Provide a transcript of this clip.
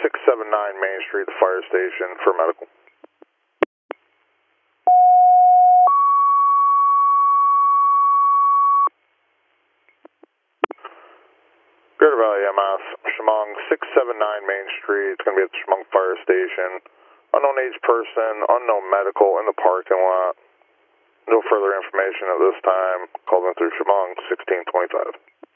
679 Main Street, the fire station for medical. Greater Valley EMS, Chemung, 679 Main Street. It's going to be at the Chemung Fire Station. Unknown age person, unknown medical in the parking lot. No further information at this time. Call in through Chemung, 1625.